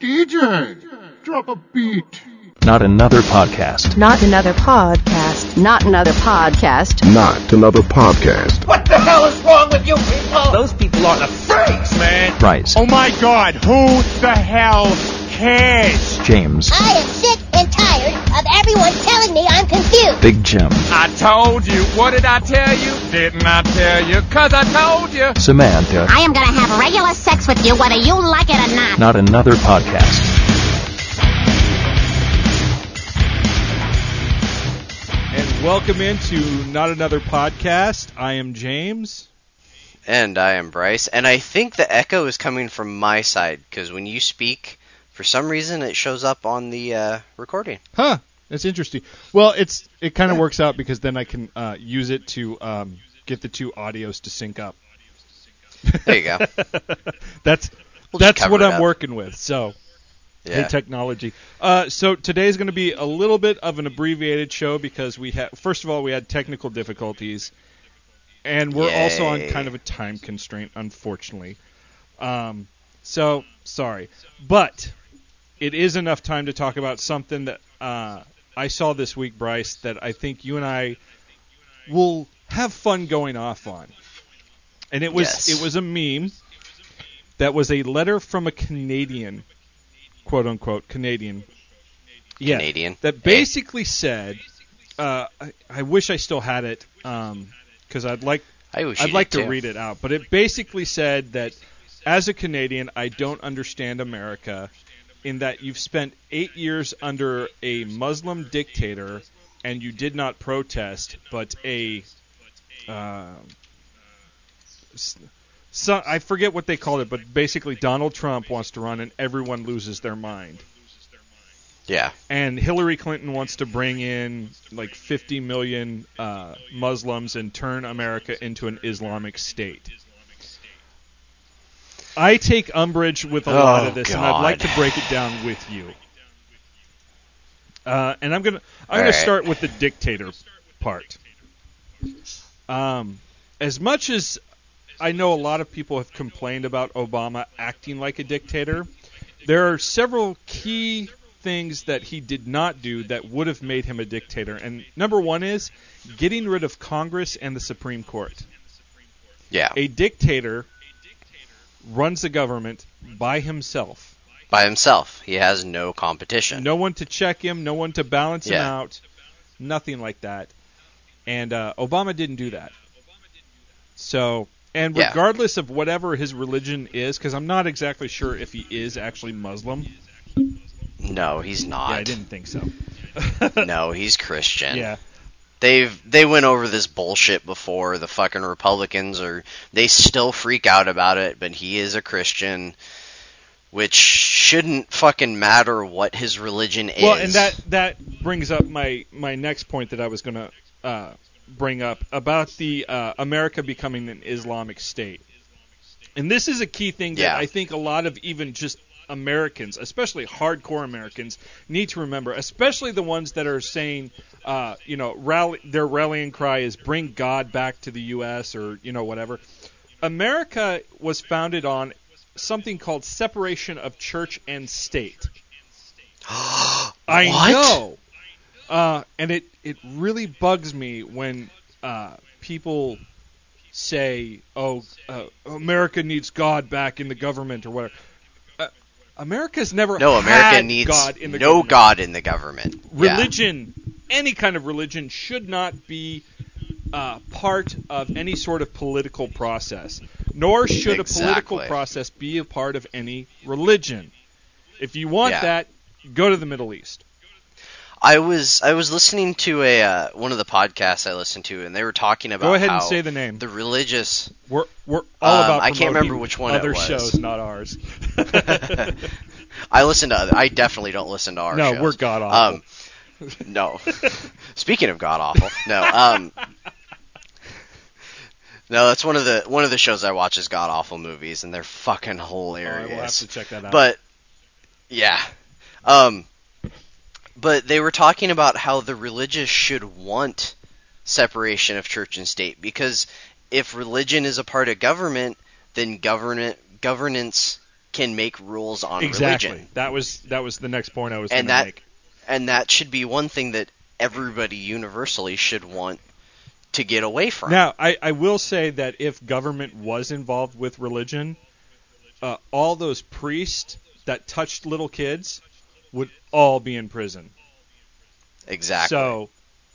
DJ, drop a beat. Not another podcast. Not another podcast. Not another podcast. Not another podcast. What the hell is wrong with you people? Those people are the freaks, man. Bryce. Oh my God, who the hell cares? James. I am sick and tired of everyone telling me I'm confused. Big Jim. I told you. What did I tell you? Didn't I tell you? 'Cause I told you. Samantha. I am gonna have regular sex with you whether you like it or not. Not another podcast. And welcome into Not Another Podcast. I am James. And I am Bryce. And I think the echo is coming from my side, because when you speak, for some reason it shows up on the recording. Huh. That's interesting. Well, it kind of works out because then I can use it to get the two audios to sync up. There you go. That's what I'm working with. So, yeah. Hey, technology. So today's going to be a little bit of an abbreviated show because first of all, we had technical difficulties, and we're also on kind of a time constraint, unfortunately. So sorry, but it is enough time to talk about something that I saw this week, Bryce, that I think you and I will have fun going off on. And it was a meme that was a letter from a Canadian, quote unquote Canadian. Yeah, Canadian. That basically said, I wish I still had it because I'd like to read it out. But it basically said that as a Canadian, I don't understand America in that you've spent 8 years under a Muslim dictator and you did not protest, but I forget what they called it, but basically Donald Trump wants to run and everyone loses their mind. Yeah. And Hillary Clinton wants to bring in like 50 million Muslims and turn America into an Islamic state. I take umbrage with a lot of this, and I'd like to break it down with you. And I'm gonna start with the dictator part. As much as I know a lot of people have complained about Obama acting like a dictator, there are several key things that he did not do that would have made him a dictator. And number one is getting rid of Congress and the Supreme Court. Yeah. A dictator runs the government by himself. By himself. He has no competition. No one to check him, no one to balance him out, nothing like that. And Obama didn't do that. So, and regardless of whatever his religion is, because I'm not exactly sure if he is actually Muslim. No, he's not. Yeah, I didn't think so. No, he's Christian. Yeah. They went over this bullshit before. The fucking Republicans they still freak out about it, but he is a Christian, which shouldn't fucking matter what his religion is. Well, and that brings up my next point that I was going to bring up about the America becoming an Islamic state. And this is a key thing that I think a lot of even just Americans, especially hardcore Americans, need to remember, especially the ones that are saying, their rallying cry is bring God back to the U.S. or, whatever. America was founded on something called separation of church and state. I know. And it really bugs me when people say, America needs God back in the government or whatever. America's never America needs God in the no government. God in the government. Religion, any kind of religion, should not be part of any sort of political process. Nor should a political process be a part of any religion. If you want that, go to the Middle East. I was listening to one of the podcasts I listened to, and they were talking about go ahead how and say the name. The religious. We're all about. I can't remember which one other it was. shows, not ours. I definitely don't listen to our shows. No, we're god awful. No. Speaking of god awful, no. No, that's one of the shows I watch is god awful movies, and they're fucking hilarious. We'll have to check that out. But yeah. But they were talking about how the religious should want separation of church and state, because if religion is a part of government, then governance can make rules on exactly. religion. That was the next point I was going to make. And that should be one thing that everybody universally should want to get away from. Now, I will say that if government was involved with religion, all those priests that touched little kids would all be in prison. Exactly. So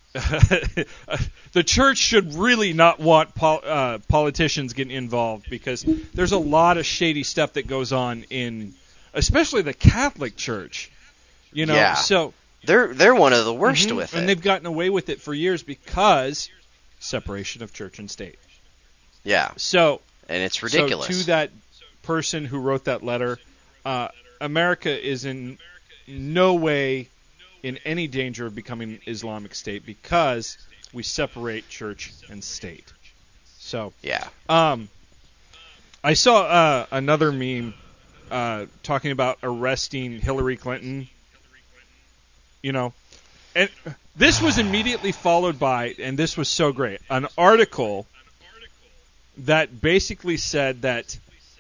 the church should really not want politicians getting involved, because there's a lot of shady stuff that goes on in, especially the Catholic Church. You know, yeah. So they're one of the worst with it, and they've gotten away with it for years because separation of church and state. Yeah. So and it's ridiculous. So to that person who wrote that letter, America is in no way in any danger of becoming an Islamic State because we separate church and state. So yeah. I saw another meme talking about arresting Hillary Clinton. You know, and this was immediately followed by, and this was so great, an article that basically said that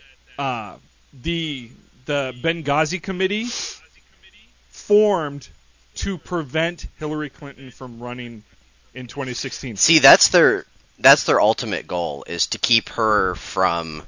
the Benghazi Committee formed to prevent Hillary Clinton from running in 2016. See, that's their ultimate goal, is to keep her from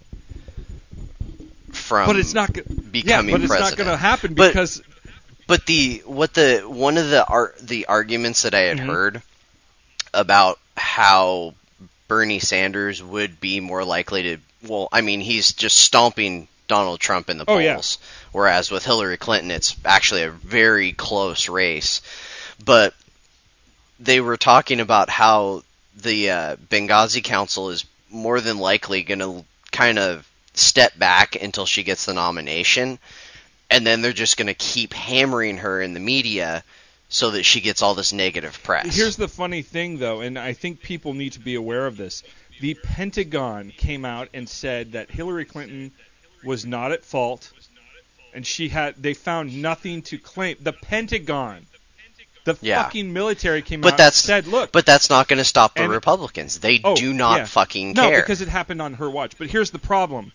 but it's not becoming but it's president. not going to happen because. But one of the arguments that I had heard about how Bernie Sanders would be more likely to, well, I mean, he's just stomping Donald Trump in the polls, whereas with Hillary Clinton, it's actually a very close race. But they were talking about how the Benghazi Council is more than likely going to kind of step back until she gets the nomination. And then they're just going to keep hammering her in the media so that she gets all this negative press. Here's the funny thing, though, and I think people need to be aware of this. The Pentagon came out and said that Hillary Clinton was not at fault, and they found nothing to claim. The Pentagon, the fucking military came out and said, look. But that's not going to stop the Republicans. They do not fucking care. No, because it happened on her watch. But here's the problem.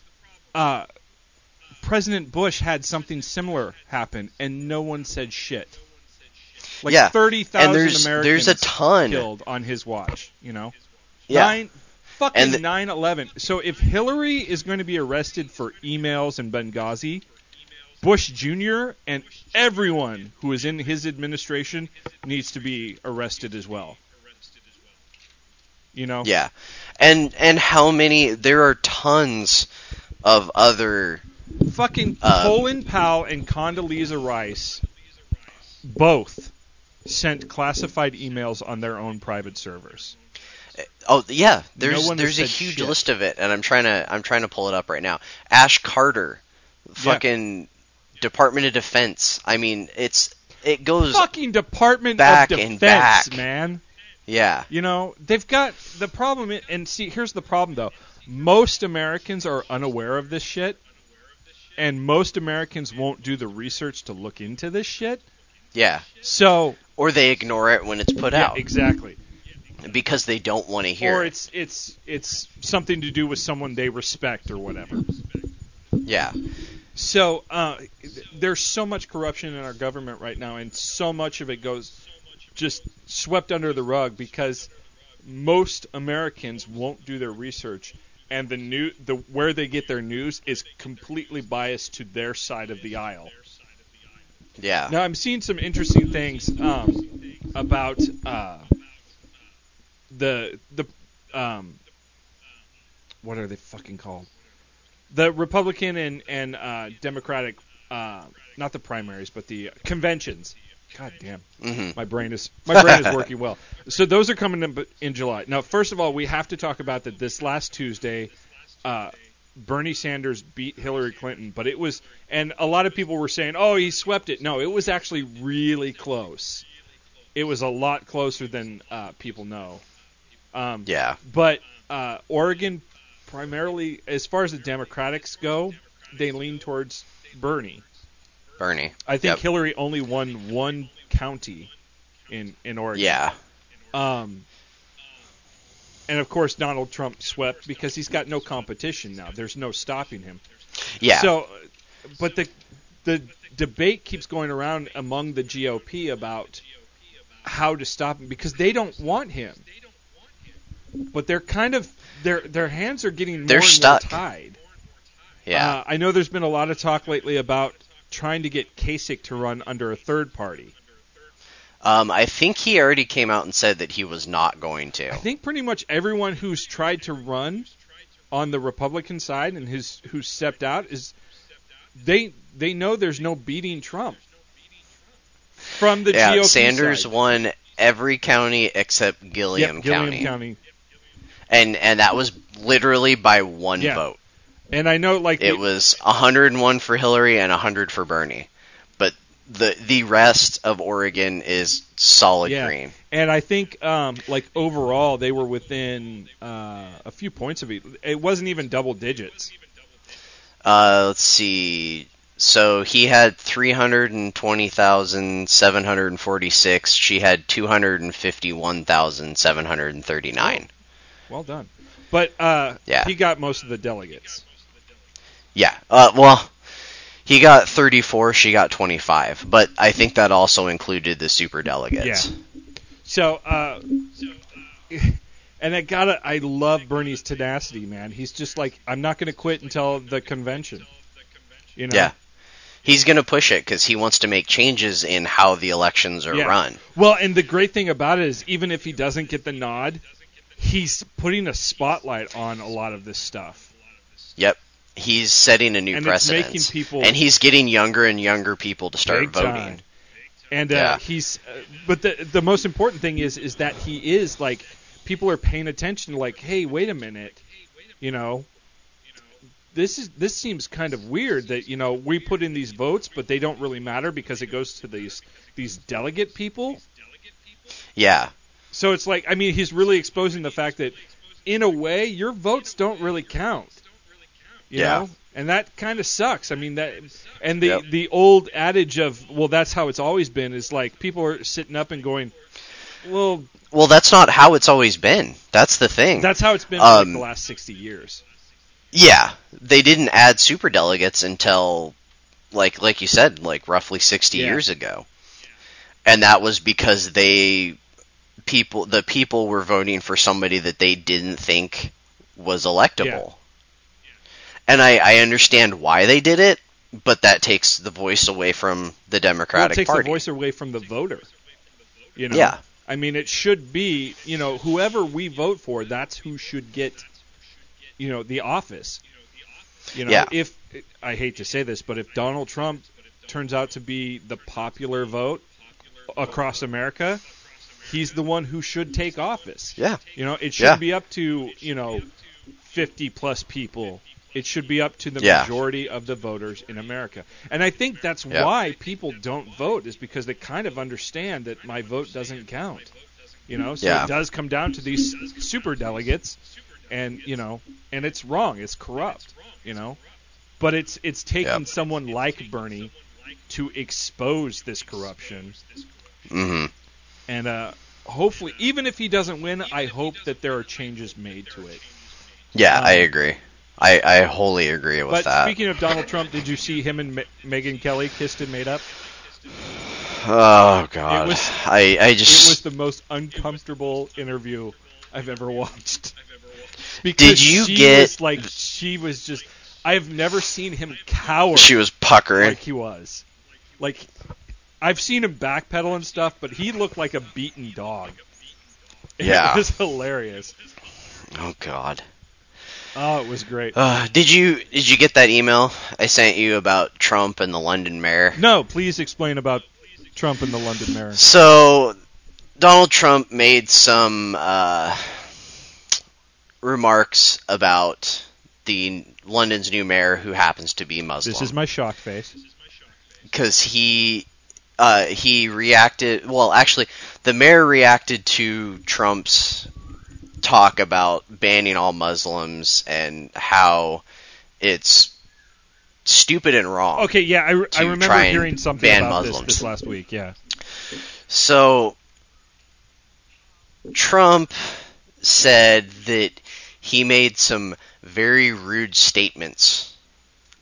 President Bush had something similar happen, and no one said shit. Like 30,000 Americans there's a ton killed on his watch, you know? Yeah. 9/11. So if Hillary is going to be arrested for emails in Benghazi, Bush Jr. and everyone who is in his administration needs to be arrested as well. You know? Yeah. And how many... There are tons of other... Fucking Colin Powell and Condoleezza Rice both sent classified emails on their own private servers. Oh yeah, there's a huge list of it, and I'm trying to pull it up right now. Ash Carter, fucking Department of Defense. I mean, it goes fucking Department back of Defense, and back, man. Yeah, you know they've got the problem, and see, here's the problem though. Most Americans are unaware of this shit. And most Americans won't do the research to look into this shit. Yeah. So, or they ignore it when it's put out. Exactly. Because they don't want to hear it. Or it's something to do with someone they respect or whatever. Yeah. So, there's so much corruption in our government right now, and so much of it goes just swept under the rug because most Americans won't do their research. And where they get their news is completely biased to their side of the aisle. Yeah. Now I'm seeing some interesting things about the what are they fucking called? The Republican and Democratic, not the primaries, but the conventions. God damn, my brain is working well. So those are coming in July. Now, first of all, we have to talk about that. This last Tuesday, Bernie Sanders beat Hillary Clinton, but it was, and a lot of people were saying, "Oh, he swept it." No, it was actually really close. It was a lot closer than people know. Yeah. But Oregon, primarily, as far as the Democrats go, they lean towards Bernie. I think Hillary only won one county in Oregon. Yeah. And of course Donald Trump swept because he's got no competition now. There's no stopping him. Yeah. So, but the debate keeps going around among the GOP about how to stop him because they don't want him. But they're kind of their hands are getting more and more tied. Yeah. I know there's been a lot of talk lately about trying to get Kasich to run under a third party. I think he already came out and said that he was not going to. I think pretty much everyone who's tried to run on the Republican side and who stepped out is they know there's no beating Trump from the GOP Sanders side. won every county except Gilliam County. And that was literally by one vote. And I know, like, it was 101 for Hillary and 100 for Bernie, but the rest of Oregon is solid green. And I think, like, overall, they were within a few points of it. It wasn't even double digits. Let's see. So he had 320,746. She had 251,739. Well done. But he got most of the delegates. Yeah. Well, he got 34. She got 25. But I think that also included the super delegates. Yeah. So, and I love Bernie's tenacity, man. He's just like, I'm not going to quit until the convention. You know? Yeah. He's going to push it because he wants to make changes in how the elections are run. Well, and the great thing about it is, even if he doesn't get the nod, he's putting a spotlight on a lot of this stuff. Yep. He's setting a new precedent. It's making people, and he's getting younger and younger people to start voting. Time. And he's, but the most important thing is that he is, like, people are paying attention, like, hey, wait a minute, you know, this seems kind of weird that, you know, we put in these votes, but they don't really matter because it goes to these delegate people. Yeah. So it's like, I mean, he's really exposing the fact that, in a way, your votes don't really count. You know? And that kind of sucks. I mean, that, and the old adage of, well, that's how it's always been, is like people are sitting up and going, well, that's not how it's always been. That's the thing. That's how it's been for like the last 60 years. Yeah, they didn't add superdelegates until, like you said, like roughly 60 years ago, and that was because the people were voting for somebody that they didn't think was electable. And I understand why they did it, but that takes the voice away from the Democratic Party. It takes the voice away from the voter. You know? Yeah. I mean, it should be, you know, whoever we vote for, that's who should get, you know, the office. You know, if, I hate to say this, but if Donald Trump turns out to be the popular vote across America, he's the one who should take office. Yeah. You know, it shouldn't be up to, you know, 50 plus people. It should be up to the majority of the voters in America. And I think that's why people don't vote, is because they kind of understand that my vote doesn't count. You know, so it does come down to these super delegates, and, you know, and it's wrong. It's corrupt, you know. But it's taking someone like Bernie to expose this corruption. Mm-hmm. And hopefully, even if he doesn't win, I hope that there are changes made to it. Yeah, I agree. I wholly agree with that. But speaking of Donald Trump, did you see him and Megyn Kelly kissed and made up? Oh God! It was the most uncomfortable interview I've ever watched. Because she was just, I have never seen him cower. She was puckering like he was. Like, I've seen him backpedal and stuff, but he looked like a beaten dog. Yeah, it was hilarious. Oh God. Oh, it was great. Did you get that email I sent you about Trump and the London mayor? No, please explain about Trump and the London mayor. So, Donald Trump made some remarks about the London's new mayor, who happens to be Muslim. This is my shock face. Because he reacted. Well, actually, the mayor reacted to Trump's talk about banning all Muslims and how it's stupid and wrong. Okay, yeah, I remember hearing something about this last week, yeah. So, Trump said that he made some very rude statements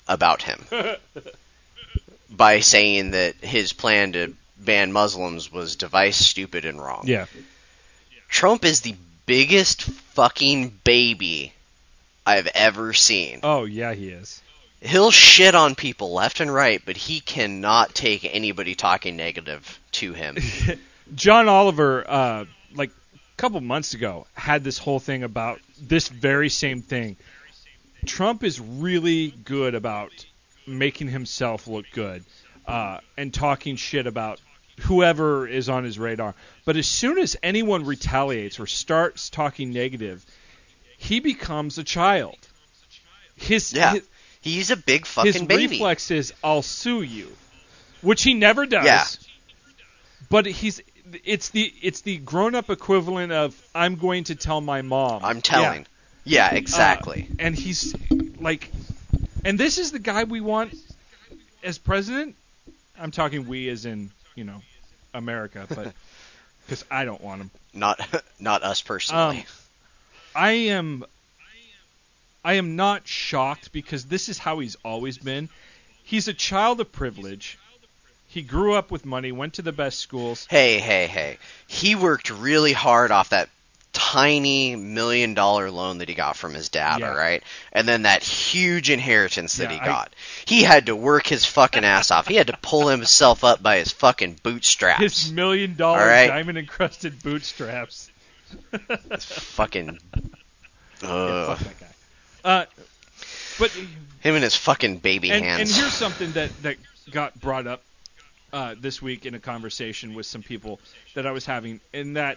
about him by saying that his plan to ban Muslims was device, stupid, and wrong. Yeah. Trump is the biggest fucking baby I've ever seen. Oh, yeah, he is. He'll shit on people left and right, but he cannot take anybody talking negative to him. John Oliver, like a couple months ago, had this whole thing about this very same thing. Trump is really good about making himself look good and talking shit about whoever is on his radar. But as soon as anyone retaliates or starts talking negative, he becomes a child. He's a big fucking baby. His reflex is, I'll sue you, which he never does. Yeah. But it's the grown-up equivalent of, I'm going to tell my mom. I'm telling. Yeah, exactly. And he's like, and this is the guy we want as president. I'm talking we as in, America, but because I don't want him. Not us personally. I am not shocked because this is how he's always been. He's a child of privilege. He grew up with money, went to the best schools. Hey. He worked really hard off that tiny $1 million loan that he got from his dad, all right? And then that huge inheritance that he got. He had to work his fucking ass off. He had to pull himself up by his fucking bootstraps. His $1 million diamond-encrusted bootstraps. Fucking... fuck that guy. But him and his fucking baby hands. And here's something that got brought up this week in a conversation with some people that I was having, in that,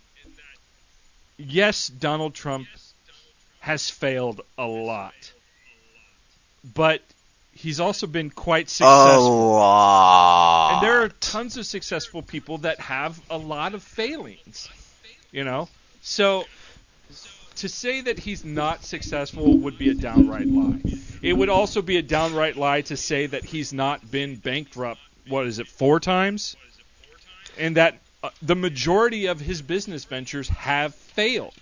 yes, Donald Trump has failed a lot, but he's also been quite successful. A lot. And there are tons of successful people that have a lot of failings, So to say that he's not successful would be a downright lie. It would also be a downright lie to say that he's not been bankrupt, 4 times? And that the majority of his business ventures have failed.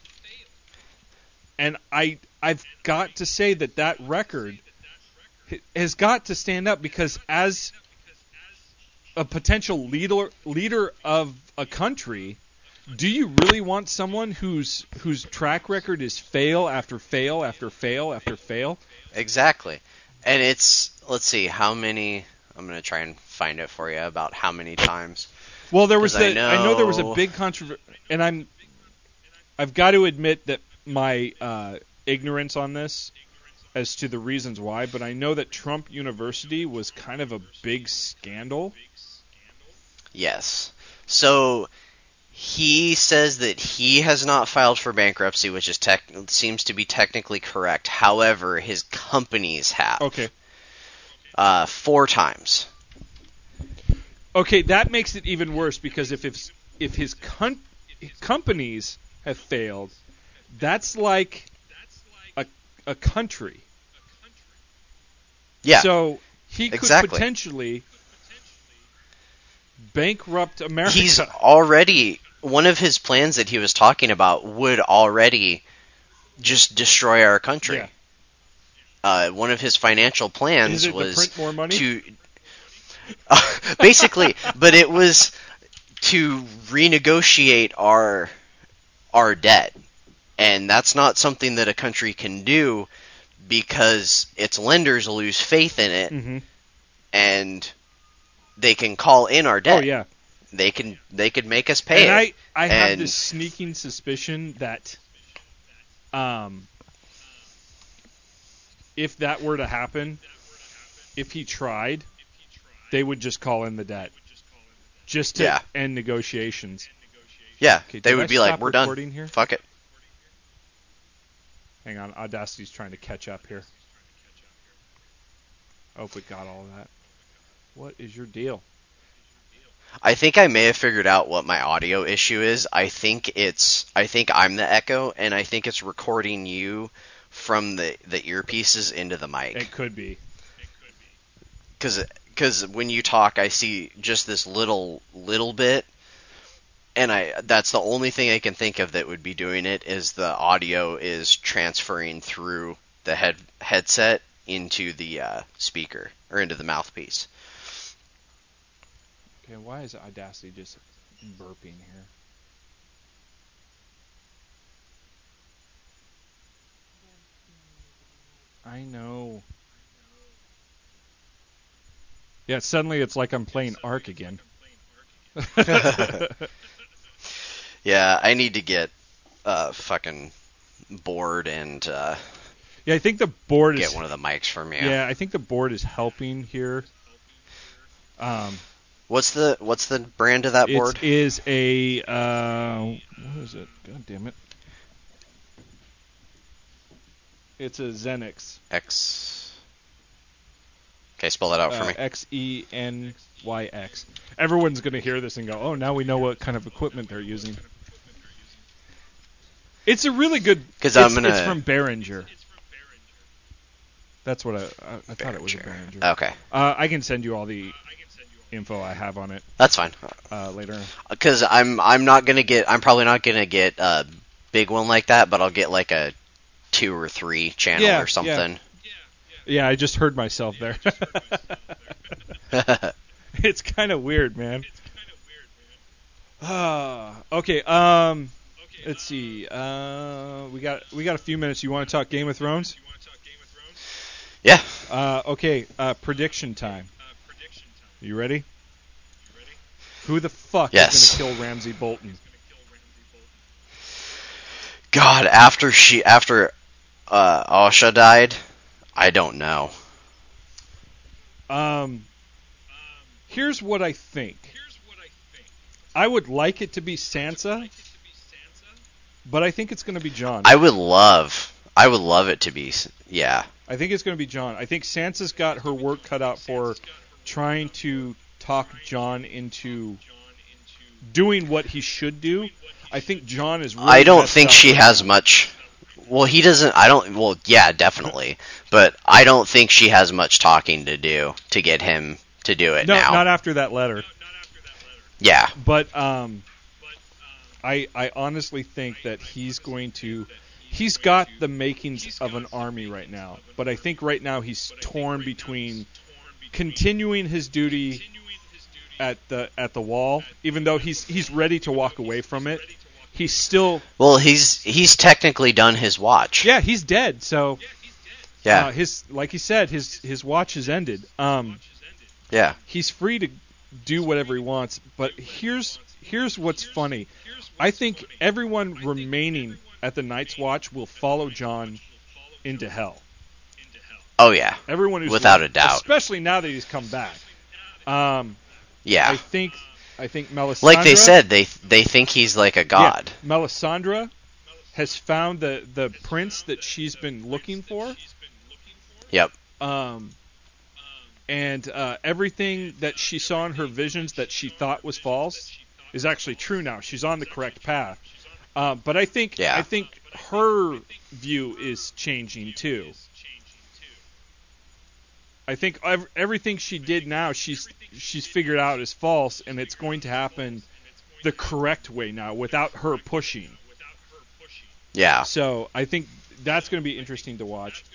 And I've got to say that record has got to stand up, because as a potential leader of a country, do you really want someone whose track record is fail after fail after fail after fail? Exactly. And it's, let's see, how many, I'm going to try and find it for you, about how many times. Well, there was I know there was a big controversy, and I've got to admit that my ignorance on this as to the reasons why, but I know that Trump University was kind of a big scandal. Yes. So he says that he has not filed for bankruptcy, which is seems to be technically correct. However, his companies have. Okay. 4 times. Okay, that makes it even worse, because if his companies have failed, that's like a country. Yeah. So he could potentially bankrupt America. He's already, one of his plans that he was talking about would already just destroy our country. Yeah. One of his financial plans was to print more money? To basically, but it was to renegotiate our debt, and that's not something that a country can do, because its lenders lose faith in it, and they can call in our debt. Oh yeah, they could make us pay and it. I have this sneaking suspicion that, if that were to happen, if he tried, they would just call in the debt, just to end negotiations. Yeah, okay, they would be like, "We're done. Here? Fuck it." Hang on, Audacity's trying to catch up here. I hope we got all of that. What is your deal? I think I may have figured out what my audio issue is. I think I'm the echo, and I think it's recording you from the earpieces into the mic. It could be. Because when you talk, I see just this little bit, and that's the only thing I can think of that would be doing it, is the audio is transferring through the headset into the speaker or into the mouthpiece. Okay, why is Audacity just burping here? I know. Yeah, suddenly it's like I'm playing Ark again. Yeah, I need to get fucking board and yeah, I think the board get is one of the mics from you. Yeah, I think the board is helping here. What's the brand of that board? It is a what is it? God damn it! It's a Xenix. Okay, spell that out for me. XENYX. Everyone's gonna hear this and go, "Oh, now we know what kind of equipment they're using." It's a really good. It's from Behringer. That's what I thought it was a Behringer. Okay. I can send you all the info I have on it. That's fine. Later. Because I'm probably not gonna get a big one like that, but I'll get like a 2 or 3 channel or something. Yeah, I just heard myself there. It's kind of weird, man. Okay. Let's see. We got a few minutes. You want to talk Game of Thrones? Yeah. Okay. Prediction time. You ready? Who the fuck is going to kill Ramsay Bolton? God, after Asha died, I don't know. Here's what I think. I would like it to be Sansa, but I think it's going to be Jon. I would love it to be, yeah. I think it's going to be Jon. I think Sansa's got her work cut out for her trying to talk Jon into doing what he should do. I think Jon is really I don't think she has much. Well, he doesn't. Well, yeah, definitely. But I don't think she has much talking to do to get him to do it now. No, not after that letter. Yeah. But I honestly think that he's got the makings of an army right now. But I think right now he's torn between continuing his duty at the wall, even though he's ready to walk away from it. He's still... Well, he's technically done his watch. Yeah, he's dead, so... Yeah. Like he said, his watch has ended. Yeah. He's free to do whatever he wants, but here's what's funny. I think everyone remaining at the Night's Watch will follow Jon into hell. Oh, yeah. Everyone who's without left, a doubt. Especially now that he's come back. Yeah. I think Melisandre... Like they said, they think he's like a god. Yeah, Melisandre has found the prince that she's been looking for. Yep. And everything that she saw in her visions that she thought was false is actually true now. She's on the correct path. But I think her view is changing too. I think everything she did now, she's figured out is false, and it's going to happen the correct way now, without her pushing. Yeah. So I think that's going to be interesting to watch.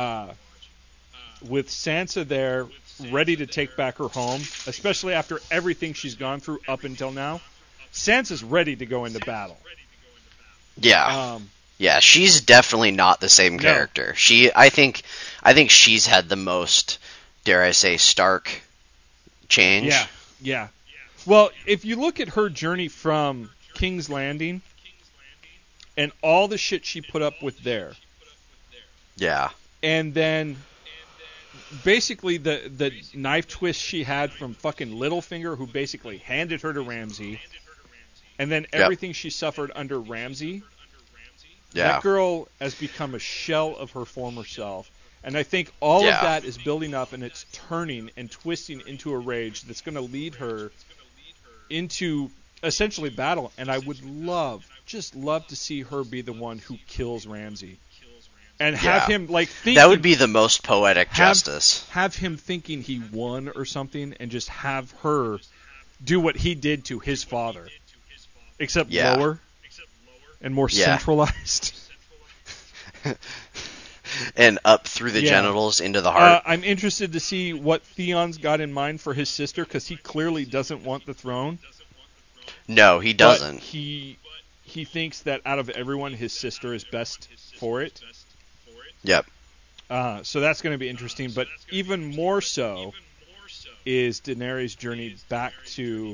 With Sansa there, ready to take back her home, especially after everything she's gone through up until now, Sansa's ready to go into battle. Yeah. Yeah, she's definitely not the same character. No. I think she's had the most, dare I say, stark change. Yeah. Well, if you look at her journey from King's Landing and all the shit she put up with there. Yeah. And then basically the knife twist she had from fucking Littlefinger, who basically handed her to Ramsay. And then everything she suffered under Ramsay. Yeah. That girl has become a shell of her former self. And I think all of that is building up, and it's turning and twisting into a rage that's going to lead her into essentially battle. And I would just love to see her be the one who kills Ramsay. And have him thinking, that would be the most poetic justice. Have him thinking he won or something, and just have her do what he did to his father. Except lower. And more centralized. and up through the genitals into the heart. I'm interested to see what Theon's got in mind for his sister, because he clearly doesn't want the throne. No, he doesn't. But he thinks that out of everyone, his sister is best for it. Yep. So that's going to be interesting. But even more so is Daenerys' journey back to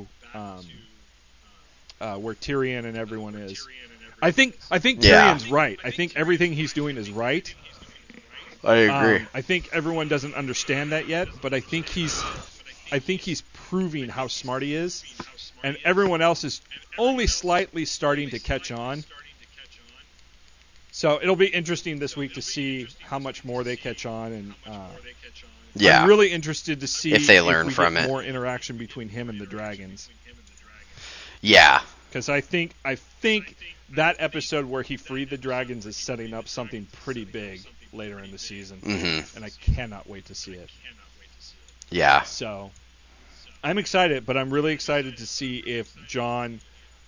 where Tyrion and everyone is. I think Tyrion's right. I think everything he's doing is right. I agree. I think everyone doesn't understand that yet, but I think he's proving how smart he is, and everyone else is only slightly starting to catch on. So it'll be interesting this week to see how much more they catch on, and I'm really interested to see if they learn we from get it. more interaction between him and the dragons. Yeah. Because I think that episode where he freed the dragons is setting up something pretty big later in the season, and I cannot wait to see it. Yeah. So I'm excited, but I'm really excited to see if Jon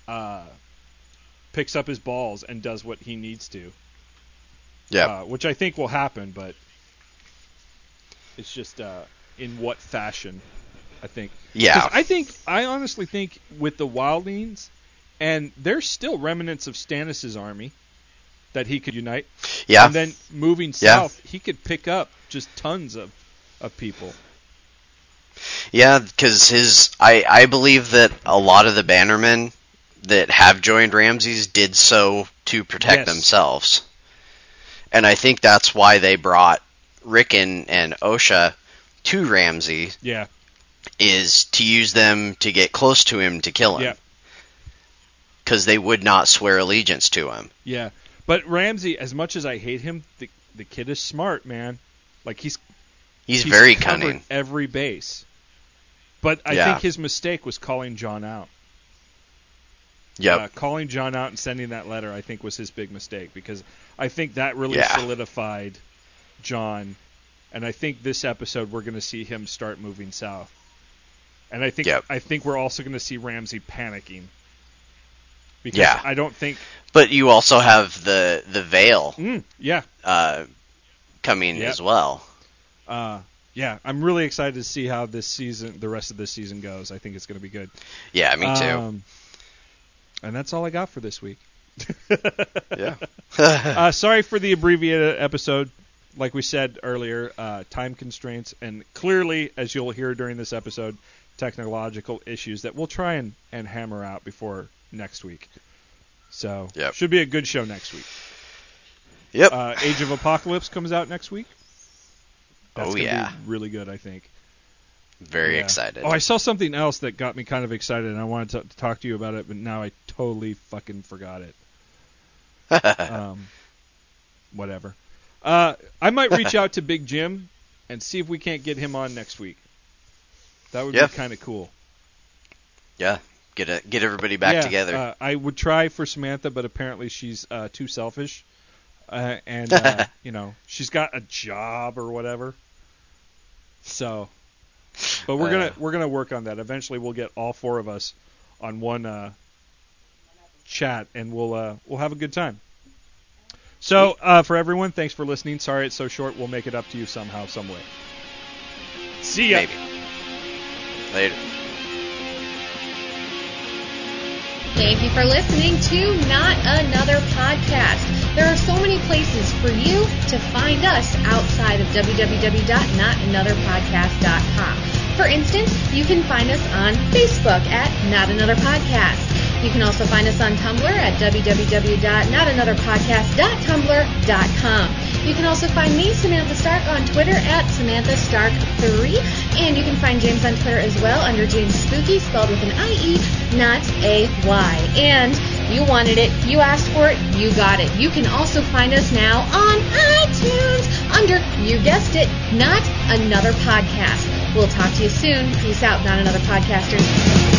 picks up his balls and does what he needs to. Yeah. Which I think will happen, but it's just in what fashion, I think. Yeah. 'Cause I honestly think with the Wildlings, and there's still remnants of Stannis' army that he could unite. Yeah. And then moving south, he could pick up just tons of people. Yeah, because I believe that a lot of the Bannermen that have joined Ramses did so to protect themselves. And I think that's why they brought Rickon and Osha to Ramsay. Yeah. Is to use them to get close to him to kill him. Yeah. Because they would not swear allegiance to him. Yeah. But Ramsay, as much as I hate him, the kid is smart, man. Like he's very covered cunning. Every base. But I think his mistake was calling Jon out. Yep. Calling Jon out and sending that letter, I think, was his big mistake, because I think that really solidified Jon. And I think this episode we're going to see him start moving south. And I think we're also going to see Ramsay panicking. Because I don't think. But you also have the Veil. Coming as well. Yeah, I'm really excited to see how the rest of this season goes. I think it's going to be good. Yeah, me too. And that's all I got for this week. Yeah. Sorry for the abbreviated episode. Like we said earlier, time constraints, and clearly, as you'll hear during this episode, technological issues that we'll try and hammer out before next week. So, should be a good show next week. Yep. Age of Apocalypse comes out next week. That's gonna be really good, I think. Very excited. Oh, I saw something else that got me kind of excited, and I wanted to talk to you about it, but now I totally fucking forgot it. Whatever. I might reach out to Big Jim and see if we can't get him on next week. That would be kind of cool. Yeah, get everybody back together. I would try for Samantha, but apparently she's too selfish, and she's got a job or whatever. So, but we're gonna work on that. Eventually, we'll get all four of us on one chat, and we'll have a good time. So, for everyone, thanks for listening. Sorry it's so short. We'll make it up to you somehow, some way. See ya. Maybe. Later. Thank you for listening to Not Another Podcast. There are so many places for you to find us outside of www.notanotherpodcast.com. For instance, you can find us on Facebook at Not Another Podcast. You can also find us on Tumblr at www.notanotherpodcast.tumblr.com. You can also find me, Samantha Stark, on Twitter at SamanthaStark3. And you can find James on Twitter as well under James Spooky, spelled with an I-E, not a Y. And you wanted it, you asked for it, you got it. You can also find us now on iTunes under, you guessed it, Not Another Podcast. We'll talk to you soon. Peace out, Not Another Podcasters.